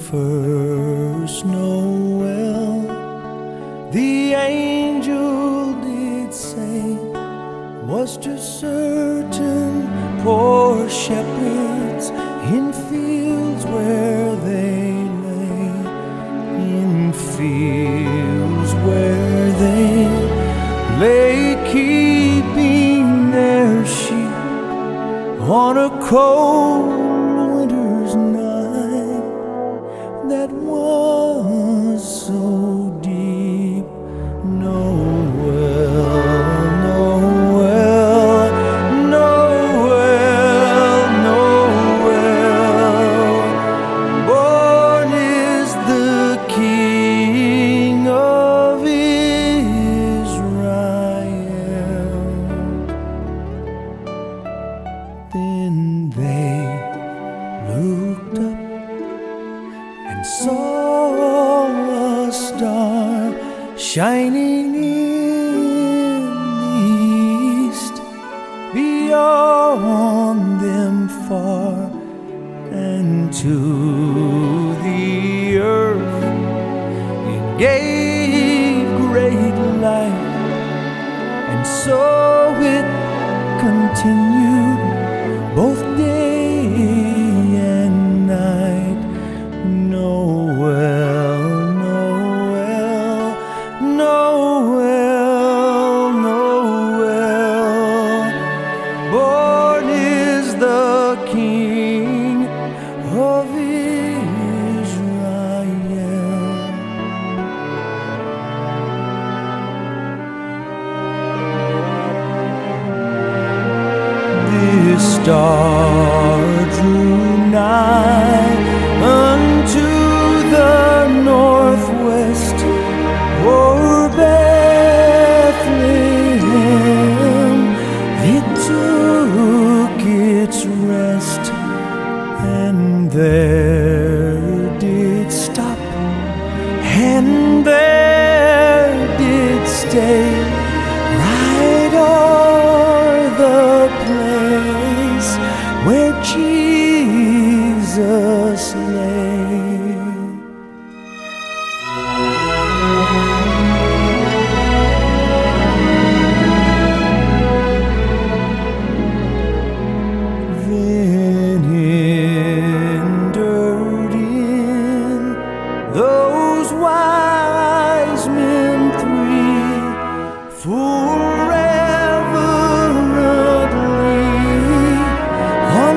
first Noel, the angel did say, was to certain poor shepherds in fields where they lay, in fields where they lay, keeping their sheep on a cold winter's night that was so deep. Noel, Noel, Noel, Noel, born is the King of Israel. Then they looked up and saw a star shining in the east, beyond them far, and to the earth it gave great light, and so it continued both day and night. Noel, Noel, Noel, Noel, born is the King of Israel. This star drew nigh unto the northwest, o'er Bethlehem it took its rest, and there did stop, and there did stay, right o'er the place where Jesus lay. Then entered in those wise men three, full reverently on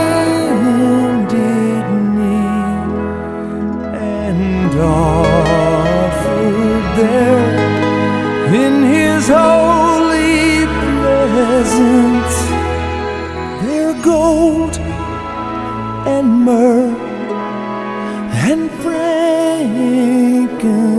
bended knee, and offered there in his holy presence their gold and myrrh and frankincense.